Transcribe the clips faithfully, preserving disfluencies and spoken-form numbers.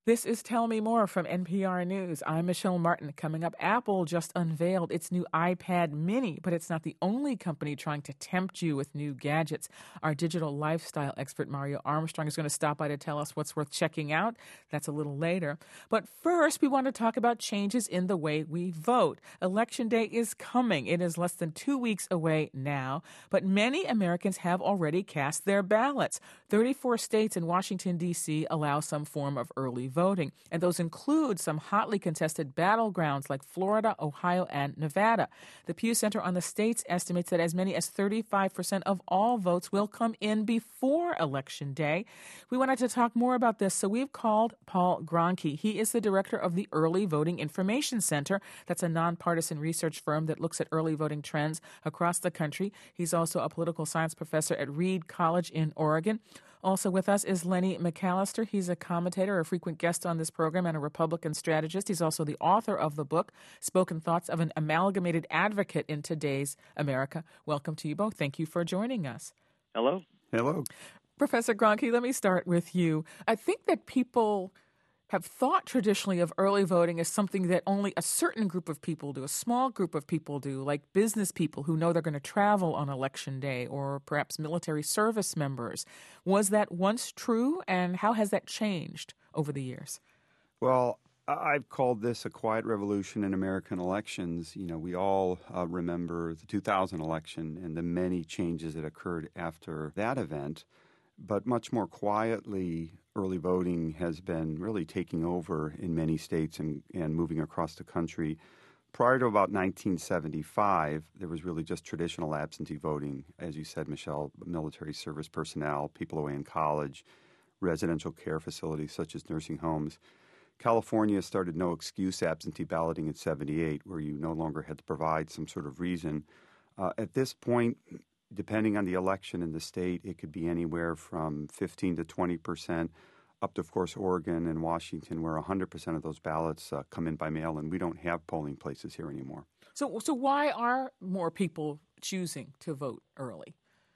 This is Tell Me More from N P R News. I'm Michelle Martin. Coming up, Apple just unveiled its new iPad mini, but it's not the only company trying to tempt you with new gadgets. Our digital lifestyle expert, Mario Armstrong, is going to stop by to tell us what's worth checking out. That's a little later. But first, we want to talk about changes in the way we vote. Election Day is coming. It is less than two weeks away now, but many Americans have already cast their ballots. thirty-four states and Washington, D C allow some form of early voting, and those include some hotly contested battlegrounds like Florida, Ohio, and Nevada. The Pew Center on the States estimates that as many as thirty-five percent of all votes will come in before Election Day. We wanted to talk more about this, so we've called Paul Gronke. He is the director of the Early Voting Information Center. That's a nonpartisan research firm that looks at early voting trends across the country. He's also a political science professor at Reed College in Oregon. Also with us is Lenny McAllister. He's a commentator, a frequent guest on this program, and a Republican strategist. He's also the author of the book, Spoken Thoughts of an Amalgamated Advocate in Today's America. Welcome to you both. Thank you for joining us. Hello. Hello. Professor Gronke, let me start with you. I think that people have thought traditionally of early voting as something that only a certain group of people do, a small group of people do, like business people who know they're going to travel on Election Day, or perhaps military service members. Was that once true, and how has that changed over the years? Well, I've called this a quiet revolution in American elections. You know, we all uh, remember the two thousand election and the many changes that occurred after that event. But much more quietly, early voting has been really taking over in many states and, and moving across the country. Prior to about nineteen seventy-five, there was really just traditional absentee voting. As you said, Michelle, military service personnel, people away in college, residential care facilities such as nursing homes. California started no excuse absentee balloting in seventy-eight, where you no longer had to provide some sort of reason. Uh, at this point, depending on the election in the state, it could be anywhere from fifteen to twenty percent, up to, of course, Oregon and Washington, where one hundred percent of those ballots uh, come in by mail, and we don't have polling places here anymore. So, so why are more people choosing to vote early?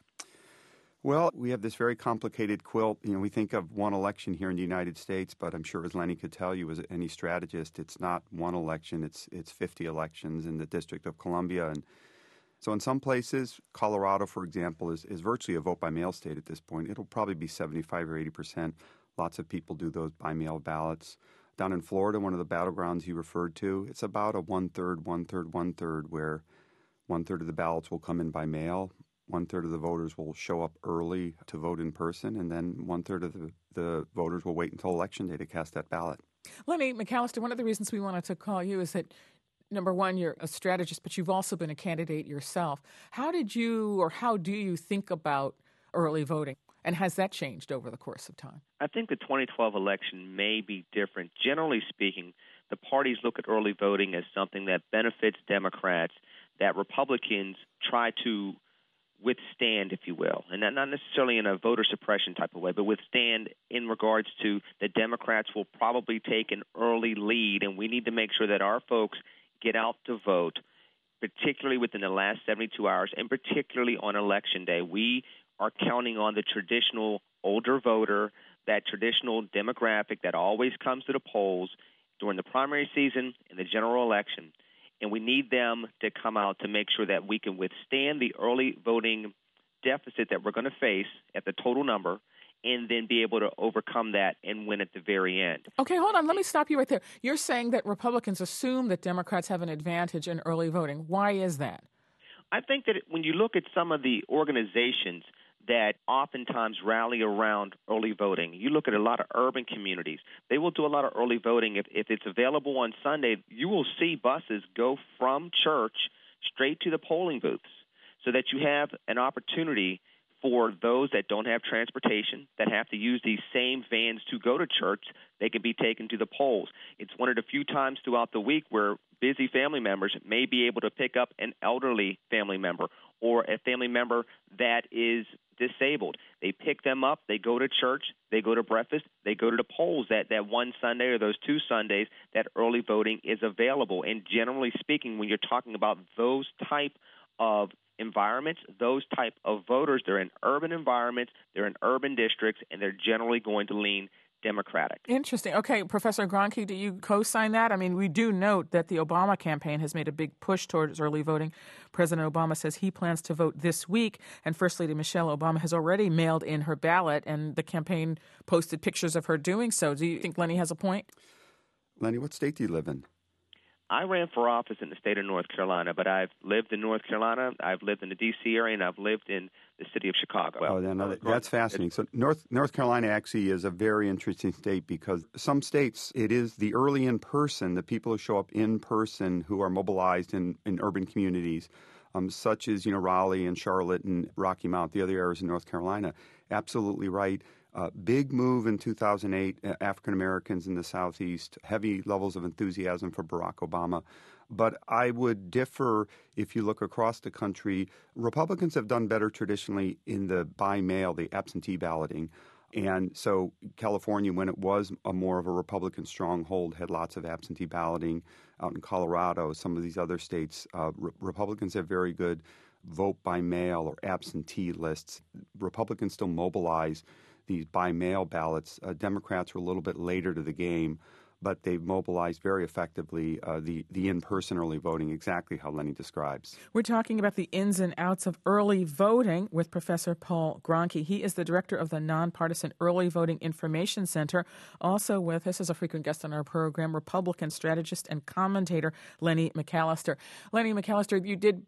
Well, we have this very complicated quilt. You know, we think of one election here in the United States, but I'm sure, as Lenny could tell you, as any strategist, it's not one election. It's it's fifty elections in the District of Columbia. And so in some places, Colorado, for example, is, is virtually a vote-by-mail state at this point. It'll probably be seventy-five or eighty percent. Lots of people do those by-mail ballots. Down in Florida, one of the battlegrounds you referred to, it's about a one-third, one-third, one-third, where one-third of the ballots will come in by mail. One-third of the voters will show up early to vote in person, and then one-third of the, the voters will wait until Election Day to cast that ballot. Lenny McAllister, one of the reasons we wanted to call you is that, number one, you're a strategist, but you've also been a candidate yourself. How did you, or how do you think about early voting, and has that changed over the course of time? I think the twenty twelve election may be different. Generally speaking, the parties look at early voting as something that benefits Democrats, that Republicans try to withstand, if you will, and not necessarily in a voter suppression type of way, but withstand in regards to the Democrats will probably take an early lead, and we need to make sure that our folks get out to vote, particularly within the last seventy-two hours, and particularly on Election Day. We are counting on the traditional older voter, that traditional demographic that always comes to the polls during the primary season and the general election. And we need them to come out to make sure that we can withstand the early voting deficit that we're going to face at the total number, and then be able to overcome that and win at the very end. Okay, hold on. Let me stop you right there. You're saying that Republicans assume that Democrats have an advantage in early voting. Why is that? I think that when you look at some of the organizations that oftentimes rally around early voting. You look at a lot of urban communities. They will do a lot of early voting. If, if it's available on Sunday, you will see buses go from church straight to the polling booths so that you have an opportunity for those that don't have transportation, that have to use these same vans to go to church. They can be taken to the polls. It's one of the few times throughout the week where busy family members may be able to pick up an elderly family member or a family member that is disabled. They pick them up, they go to church, they go to breakfast, they go to the polls that, that one Sunday or those two Sundays that early voting is available. And generally speaking, when you're talking about those type of environments, those type of voters, they're in urban environments, they're in urban districts, and they're generally going to lean Democratic. Interesting. Okay, Professor Gronke, do you co-sign that? I mean, we do note that the Obama campaign has made a big push towards early voting. President Obama says he plans to vote this week, and First Lady Michelle Obama has already mailed in her ballot, and the campaign posted pictures of her doing so. Do you think Lenny has a point? Lenny, what state do you live in? I ran for office in the state of North Carolina, but I've lived in North Carolina, I've lived in the D C area, and I've lived in the city of Chicago. Oh, no, no, that's fascinating. So North North Carolina actually is a very interesting state because some states, it is the early in-person, the people who show up in person who are mobilized in, in urban communities, um, such as, you know, Raleigh and Charlotte and Rocky Mount, the other areas in North Carolina. Absolutely right. Uh, big move in two thousand eight, uh, African Americans in the Southeast, heavy levels of enthusiasm for Barack Obama. But I would differ if you look across the country. Republicans have done better traditionally in the by mail, the absentee balloting. And so California, when it was a more of a Republican stronghold, had lots of absentee balloting. Out in Colorado, some of these other states, uh, re- Republicans have very good vote by mail or absentee lists. Republicans still mobilize these by-mail ballots. Uh, Democrats were a little bit later to the game, but they've mobilized very effectively uh, the, the in-person early voting, exactly how Lenny describes. We're talking about the ins and outs of early voting with Professor Paul Gronke. He is the director of the Nonpartisan Early Voting Information Center. Also with us as a frequent guest on our program, Republican strategist and commentator Lenny McAllister. Lenny McAllister, you did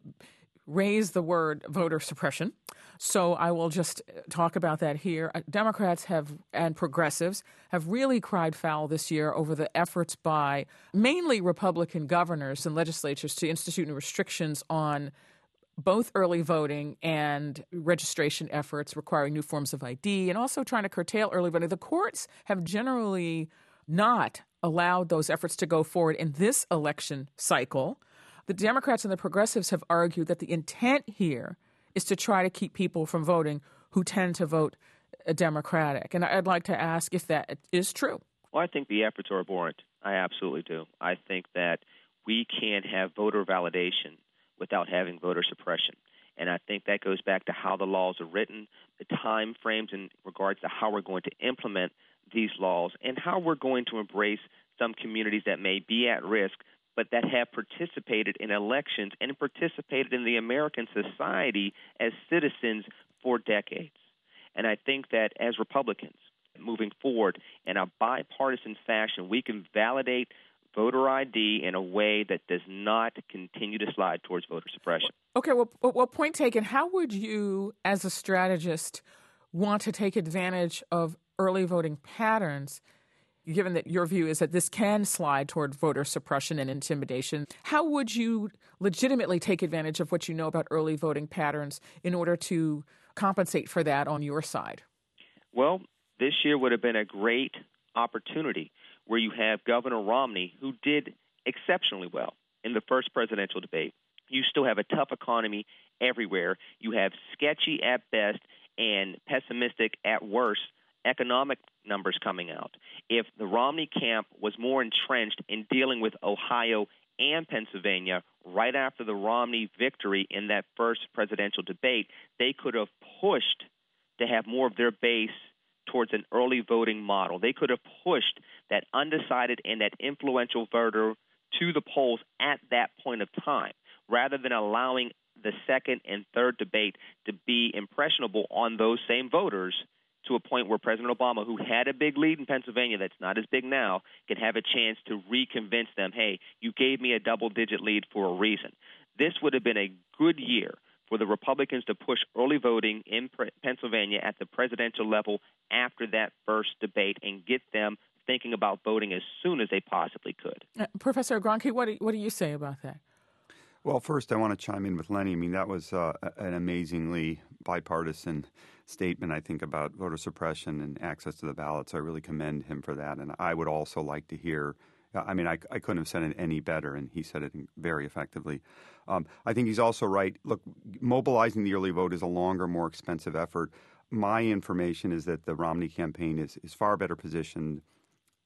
raise the word voter suppression. So I will just talk about that here. Democrats have and progressives have really cried foul this year over the efforts by mainly Republican governors and legislatures to institute new restrictions on both early voting and registration efforts requiring new forms of I D and also trying to curtail early voting. The courts have generally not allowed those efforts to go forward in this election cycle. The Democrats and the progressives have argued that the intent here is to try to keep people from voting who tend to vote Democratic. And I'd like to ask if that is true. Well, I think the efforts are abhorrent. I absolutely do. I think that we can't have voter validation without having voter suppression. And I think that goes back to how the laws are written, the time frames in regards to how we're going to implement these laws, and how we're going to embrace some communities that may be at risk but that have participated in elections and participated in the American society as citizens for decades. And I think that as Republicans, moving forward in a bipartisan fashion, we can validate voter I D in a way that does not continue to slide towards voter suppression. Okay, well, well, point taken. How would you, as a strategist, want to take advantage of early voting patterns, given that your view is that this can slide toward voter suppression and intimidation? How would you legitimately take advantage of what you know about early voting patterns in order to compensate for that on your side? Well, this year would have been a great opportunity where you have Governor Romney, who did exceptionally well in the first presidential debate. You still have a tough economy everywhere. You have sketchy at best and pessimistic at worst economic numbers coming out. If the Romney camp was more entrenched in dealing with Ohio and Pennsylvania right after the Romney victory in that first presidential debate, they could have pushed to have more of their base towards an early voting model. They could have pushed that undecided and that influential voter to the polls at that point of time, rather than allowing the second and third debate to be impressionable on those same voters to a point where President Obama, who had a big lead in Pennsylvania that's not as big now, can have a chance to reconvince them, hey, you gave me a double-digit lead for a reason. This would have been a good year for the Republicans to push early voting in Pennsylvania at the presidential level after that first debate and get them thinking about voting as soon as they possibly could. Uh, Professor Gronke, what do, what do you say about that? Well, first, I want to chime in with Lenny. I mean, that was uh, an amazingly bipartisan statement, I think, about voter suppression and access to the ballot. So I really commend him for that. And I would also like to hear, I mean, I, I couldn't have said it any better, and he said it very effectively. Um, I think he's also right. Look, mobilizing the early vote is a longer, more expensive effort. My information is that the Romney campaign is, is far better positioned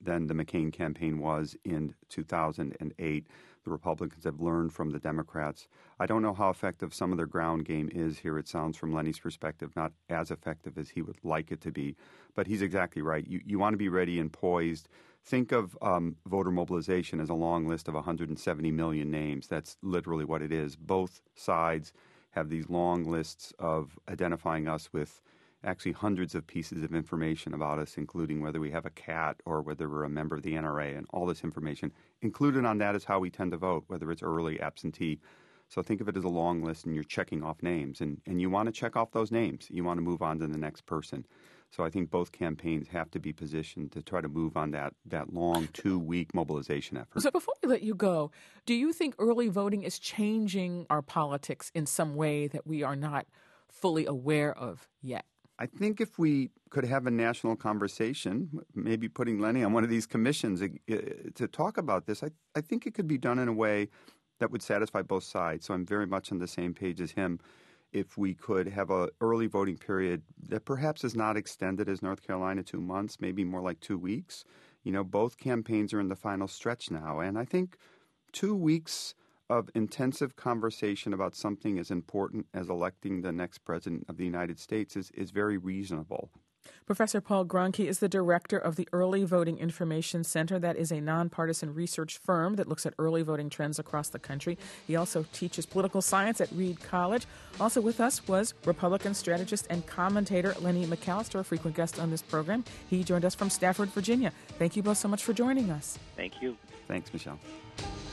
than the McCain campaign was in two thousand eight. The Republicans have learned from the Democrats. I don't know how effective some of their ground game is here. It sounds from Lenny's perspective not as effective as he would like it to be. But he's exactly right. You, you want to be ready and poised. Think of um, voter mobilization as a long list of one hundred seventy million names. That's literally what it is. Both sides have these long lists of identifying us with actually hundreds of pieces of information about us, including whether we have a cat or whether we're a member of the N R A, and all this information. Included on that is how we tend to vote, whether it's early, absentee. So think of it as a long list, and you're checking off names. And, and you want to check off those names. You want to move on to the next person. So I think both campaigns have to be positioned to try to move on that, that long two-week mobilization effort. So before we let you go, do you think early voting is changing our politics in some way that we are not fully aware of yet? I think if we could have a national conversation, maybe putting Lenny on one of these commissions uh, to talk about this, I, I think it could be done in a way that would satisfy both sides. So I'm very much on the same page as him. If we could have an early voting period that perhaps is not extended as North Carolina, two months, maybe more like two weeks. You know, both campaigns are in the final stretch now. And I think two weeks of intensive conversation about something as important as electing the next president of the United States is, is very reasonable. Professor Paul Gronke is the director of the Early Voting Information Center. That is a nonpartisan research firm that looks at early voting trends across the country. He also teaches political science at Reed College. Also with us was Republican strategist and commentator Lenny McAllister, a frequent guest on this program. He joined us from Stafford, Virginia. Thank you both so much for joining us. Thank you. Thanks, Michelle.